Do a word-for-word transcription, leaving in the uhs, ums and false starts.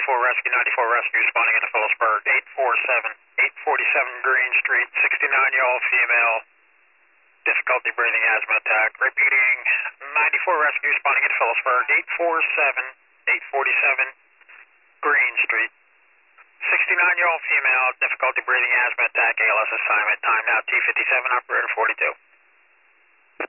ninety-four Rescue, ninety-four Rescue, responding into Phillipsburg, eight forty-seven, eight forty-seven Green Street, sixty-nine-year-old female, difficulty breathing, asthma attack. Repeating, ninety-four Rescue, responding into Phillipsburg, eight forty-seven, eight forty-seven Green Street, sixty-nine-year-old female, difficulty breathing, asthma attack, A L S assignment. Time now T fifty-seven, operator forty-two.